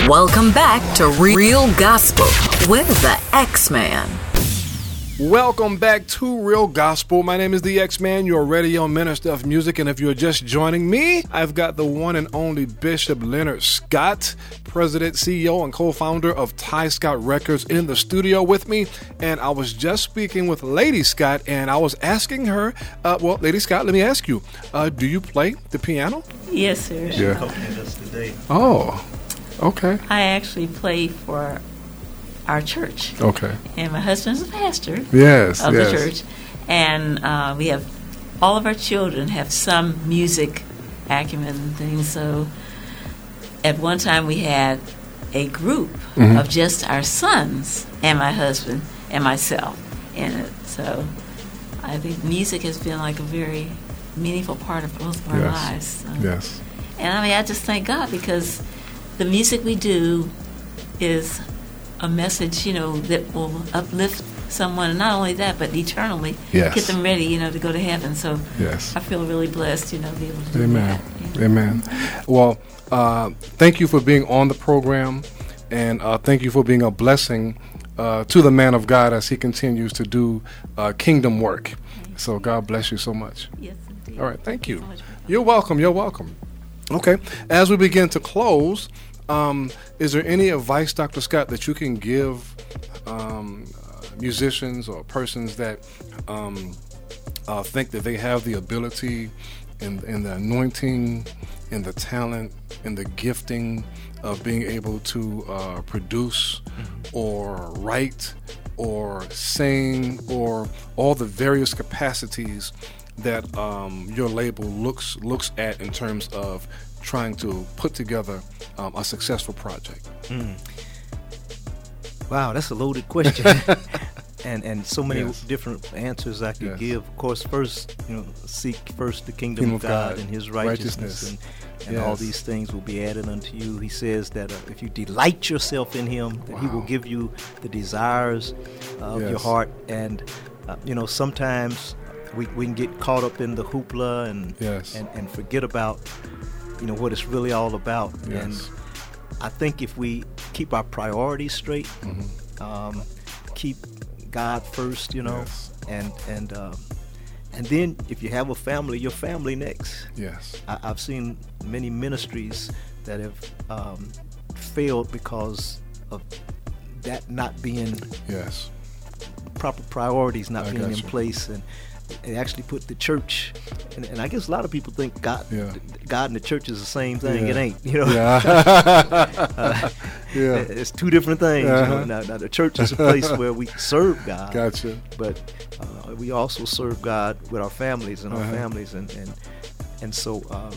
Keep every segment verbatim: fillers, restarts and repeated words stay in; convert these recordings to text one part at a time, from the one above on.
Welcome back to Real Gospel with the X-Man. Welcome back to Real Gospel. My name is the X-Man, your radio minister of music. And if you're just joining me, I've got the one and only Bishop Leonard Scott, president, C E O, and co-founder of Ty Scott Records, in the studio with me. And I was just speaking with Lady Scott, and I was asking her, uh, well, Lady Scott, let me ask you, uh, do you play the piano? Yes, sir. Yeah. Accompanied us today. Oh, okay. I actually play for our church. Okay. And my husband's a pastor Yes, of yes. the church. And uh, we have, all of our children have some music acumen and things. So at one time we had a group Mhm. of just our sons and my husband and myself in it. So I think music has been like a very meaningful part of both of our Yes. lives. So. Yes. And I mean, I just thank God because the music we do is a message, you know, that will uplift someone. And not only that, but eternally Yes. get them ready, you know, to go to heaven. So Yes. I feel really blessed, you know, to be able to do Amen. that. Yeah. Amen. Well, uh, thank you for being on the program, and uh, thank you for being a blessing uh, to the man of God as he continues to do uh, kingdom work. So God bless you so much. Yes, indeed. All right, thank you. so much. You're welcome. You're welcome. Okay. As we begin to close, um, is there any advice, Doctor Scott, that you can give um, uh, musicians or persons that um, uh, think that they have the ability and, and the anointing and the talent and the gifting of being able to uh, produce or write or sing or all the various capacities that um, your label looks looks at in terms of trying to put together um, a successful project? Mm. Wow, that's a loaded question. and and so many Yes. different answers I could Yes. give. Of course, first, you know, seek first the kingdom, Kingdom of of God, God, and His righteousness, righteousness. and, and all Yes. these things will be added unto you. He says that uh, if you delight yourself in Him, that He will Wow. give you the desires of your Yes. heart. And uh, you know, sometimes we, we can get caught up in the hoopla and Yes. and, and forget about, you know, what it's really all about. Yes. And I think if we keep our priorities straight, Mhm. um, keep God first, you know, Yes. and and um, and then if you have a family, your family next. Yes. I, I've seen many ministries that have um, failed because of that not being Yes. proper priorities not I being got in you. place, and and actually put the church. And, and I guess a lot of people think God, Yeah. God and the church is the same thing. Yeah. It ain't, you know. Yeah. Uh, Yeah. It's two different things. You Uh-huh. know? Now, now, the church is a place where we serve God, Gotcha. but uh, we also serve God with our families and our Uh-huh. families, and and and so um,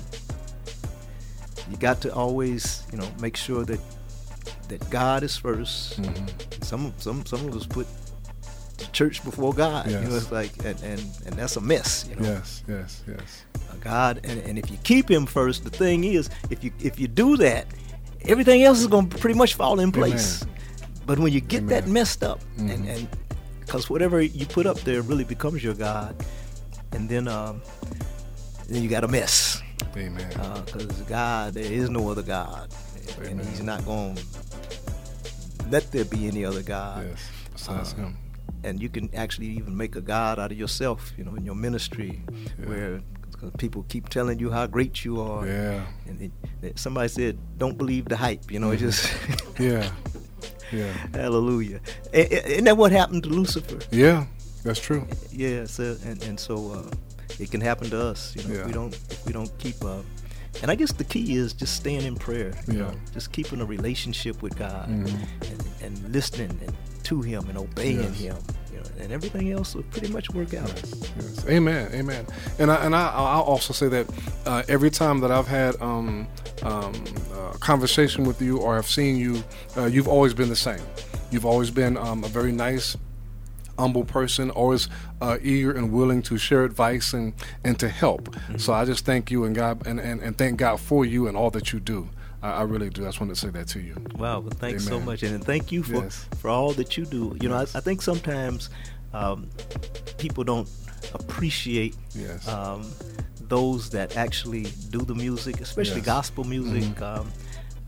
you got to always, you know, make sure that that God is 1st. Mhm. Some some some of us put the church before God. You know, Yes. it's like and, and and that's a mess. You know, Yes. Yes. Yes. Uh, God, and, and if you keep Him first, the thing is, if you if you do that, everything else is going to pretty much fall in place. But when you get that Amen. messed up, and Mhm. and because whatever you put up there really becomes your God, and then um, then you got a mess. Amen. Because God, there is no other God, and Amen. He's not going to let there be any other God. Yes. Besides uh, him. And you can actually even make a God out of yourself, you know, in your ministry, Yeah. where people keep telling you how great you are. Yeah. And it, somebody said, "Don't believe the hype," you know. Mhm. Just Yeah. Yeah. hallelujah. A- a- Isn't that what happened to Lucifer? Yeah. That's true. Yeah. So and and so uh, it can happen to us. You know, Yeah. if we don't if we don't keep up. And I guess the key is just staying in prayer. You Yeah. know, just keeping a relationship with God, Mhm. and, and listening and to Him and obeying Yes. Him. You know, and everything else will pretty much work out. Yes, yes. Amen, amen. And I and I, I'll also say that uh, every time that I've had um, um, a conversation with you or I've seen you, uh, you've always been the same. You've always been um, a very nice, humble person, always uh, eager and willing to share advice and, and to help. Mm-hmm. So I just thank you and God and, and, and thank God for you and all that you do. I, I really do. I just wanted to say that to you. Wow, well, thanks so Amen. much, and thank you for, Yes. for all that you do. You know, Yes. I, I think sometimes um, people don't appreciate Yes. um, those that actually do the music, especially Yes. gospel music. Mhm. Um,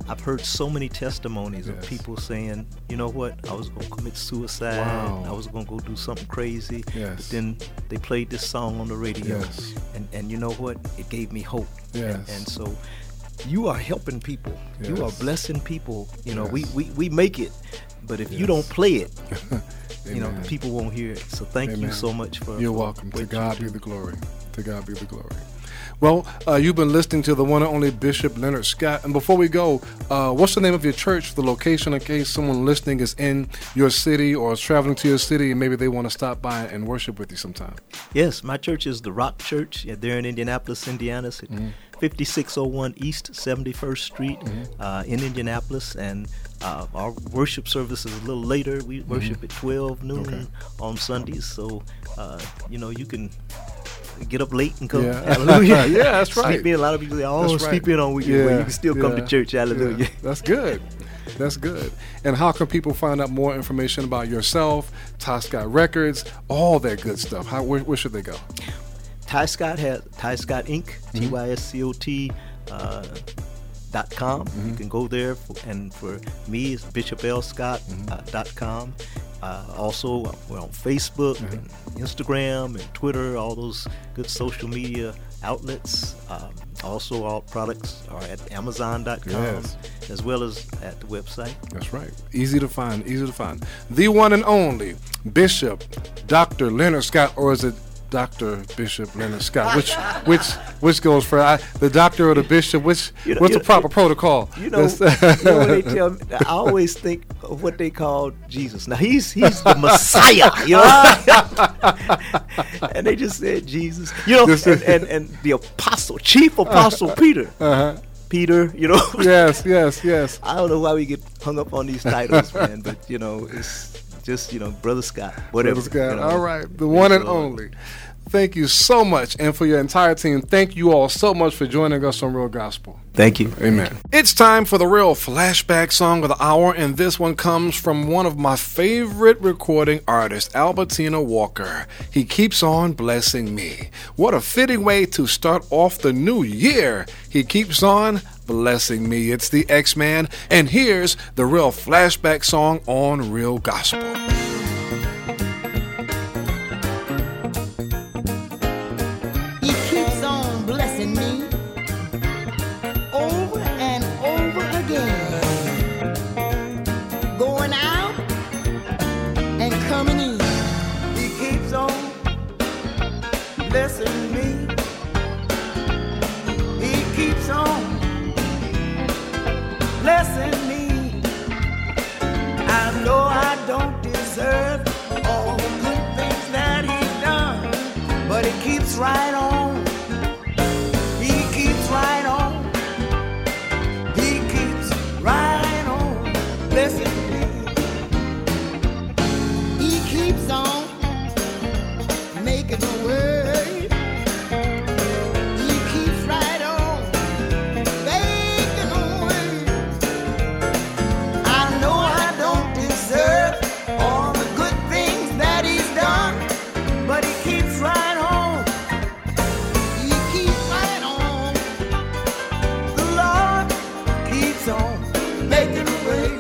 I've heard so many testimonies Yes. of people saying, you know what, I was going to commit suicide. Wow. I was going to go do something crazy. Yes. But then they played this song on the radio. Yes. And, and you know what? It gave me hope. Yes. And, and so you are helping people. You are Yes. blessing people. You know, Yes. we, we, we make it. But if you Yes. don't play it, you know, Amen. the people won't hear it. So thank you Amen. so much for You're for welcome. To what you God be do. the glory. To God be the glory. Well, uh, you've been listening to the one and only Bishop Leonard Scott. And before we go, uh, what's the name of your church, the location, in case someone listening is in your city or is traveling to your city and maybe they want to stop by and worship with you sometime? Yes, my church is the Rock Church. Yeah, they're in Indianapolis, Indiana. It's at Mm-hmm. fifty-six oh one East seventy-first Street Mm-hmm. uh, in Indianapolis. And uh, our worship service is a little later. We worship at twelve noon Mm-hmm. Okay. on Sundays. So, uh, you know, you can get up late and come. Yeah. Hallelujah. Yeah, that's right. Sleep in. A lot of people say, oh, That's right. sleep in on weekend. Well, Yeah, you can still come yeah, to church. Hallelujah. yeah. That's good. That's good. And how can people find out more information about yourself, Ty Scott Records, all that good stuff? How where, where should they go? Ty Scott has Ty Scott Inc. Mm-hmm. T Y S C O T uh, dot com. Mm-hmm. You can go there, for, and for me, it's bishop l scott Mm-hmm. uh, dot com. Uh, also, uh, we're on Facebook, Mm-hmm. and Instagram, and Twitter. All those good social media outlets. Um, also, all products are at amazon dot com, Yes. as well as at the website. That's right. Easy to find. Easy to find. The one and only Bishop Doctor Leonard Scott, or is it Doctor Bishop Leonard Scott? Which which which goes for I, the doctor or the bishop? Which You know- what's you the know- proper protocol? You know, That's- you know when they tell me, I always think of what they call Jesus. Now he's he's the Messiah, you know. And they just said Jesus, you know, This and, is- and, and the apostle, chief apostle Peter, uh-huh. Peter, you know. Yes, yes, yes. I don't know why we get hung up on these titles, man, but you know, it's just you know, Brother Scott, whatever. Brother Scott. you know. All right, the one and Lord. only. Thank you so much, and for your entire team, thank you all so much for joining us on Real Gospel. Thank you. Amen. It's time for the real flashback song of the hour, and this one comes from one of my favorite recording artists, Albertina Walker. He keeps on blessing me. What a fitting way to start off the new year. He keeps on blessing me. It's the X-Man, and here's the real flashback song on Real Gospel. He keeps on blessing me over and over again. Going out and coming in. He keeps on blessing me. He keeps on blessing me. I know I don't deserve all the good things that he's done, but he keeps right on. He keeps right on. He keeps right on blessing me. He keeps on making a way. He keeps right on making a way. I know I don't deserve all the good things that he's done, but he keeps right on. He keeps right on. The Lord keeps on making a way.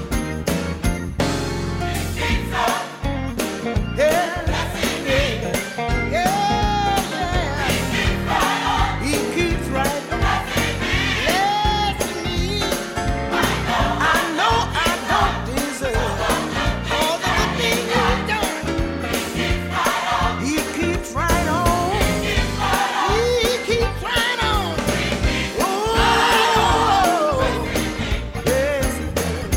He keeps on. Yeah. Yeah, yeah. He keeps right on. He keeps right on. Blessing me. I know I don't deserve all the good things he's done. He keeps right on. He keeps right on. Oh, yes, he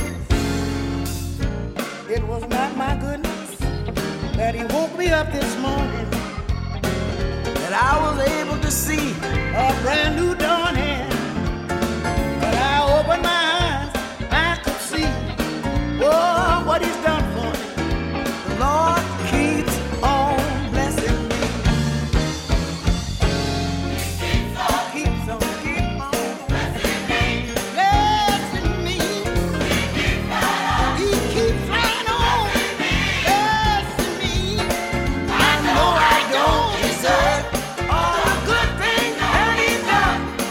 does. It was not my goodness that he woke me up this morning, that I was able to see a brand new dawning. But I opened my eyes, I could see, oh, what he's done for me. The Lord keeps on blessing me. Keeps on, keeps on, keeps on blessing me. Blessing me. He keeps right on blessing me. I know I don't deserve all the good things that he's done,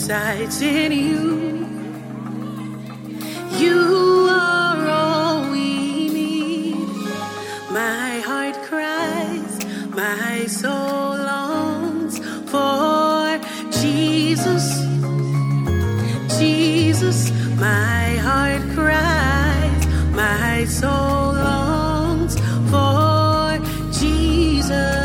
resides in you. You are all we need. My heart cries, my soul longs for Jesus. Jesus, my heart cries, my soul longs for Jesus.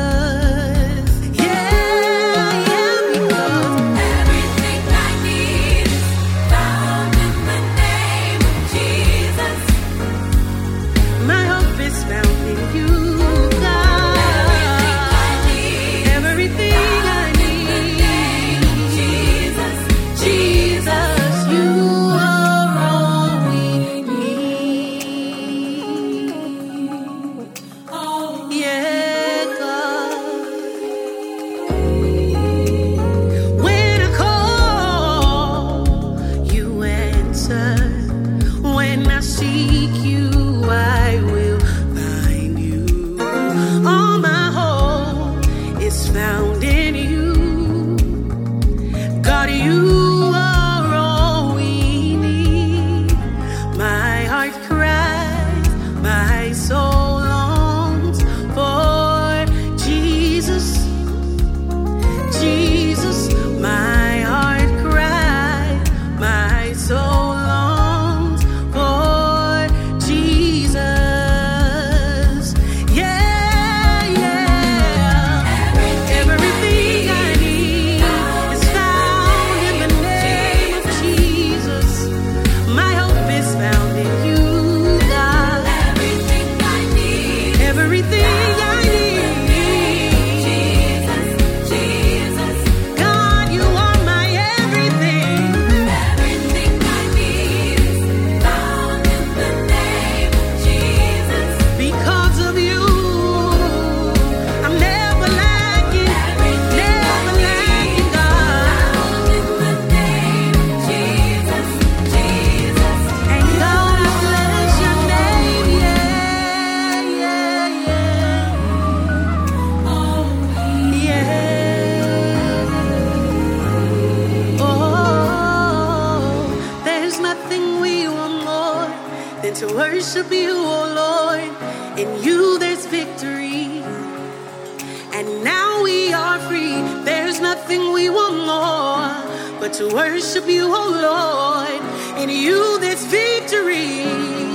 Worship you, oh Lord. In you there's victory. And now we are free. There's nothing we want more but to worship you, oh Lord. In you there's victory.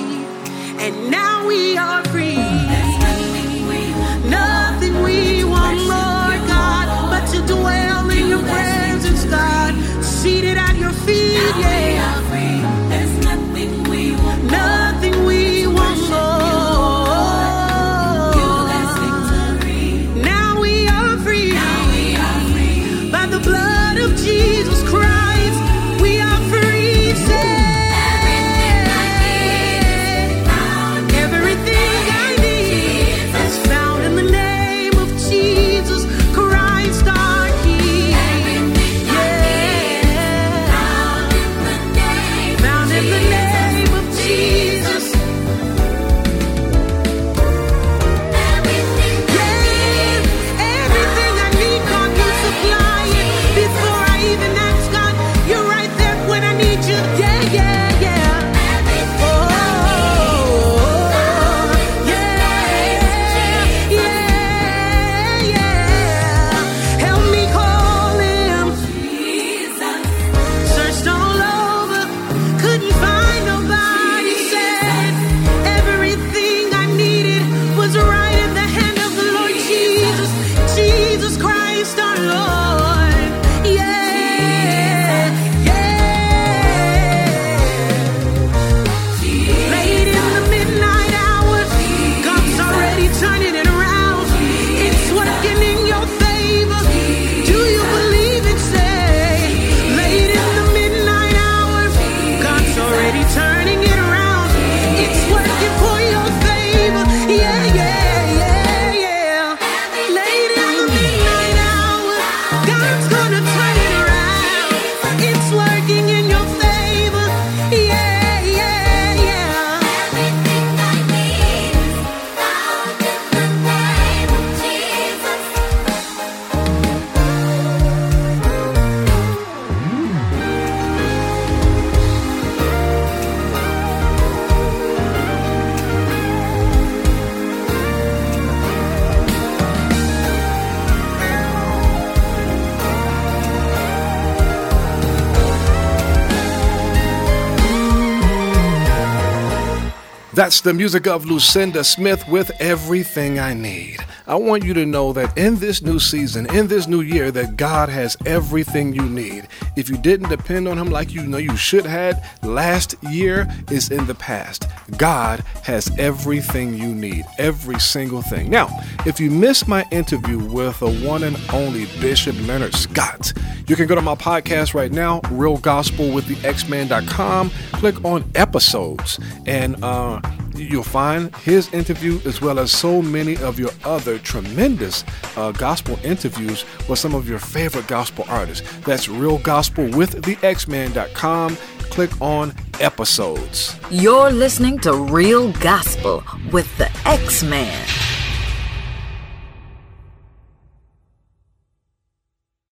And now we are free. There's nothing we want more. Nothing we want more, God, but to dwell in your presence, God. Seated at your feet, yeah. There's nothing we want more. Nothing we want more. Now we are free. By the blood of Jesus Christ, we are free. Say, That's the music of Lucinda Smith with Everything I Need. I want you to know that in this new season, in this new year, that God has everything you need. If you didn't depend on him like you know you should have, last year is in the past. God has everything you need, every single thing. Now, if you missed my interview with the one and only Bishop Leonard Scott, you can go to my podcast right now, real gospel with the x man dot com, click on episodes, and uh, you'll find his interview as well as so many of your other tremendous uh, gospel interviews with some of your favorite gospel artists. That's real gospel with the x man dot com. Click on episodes. You're listening to Real Gospel with the X-Man.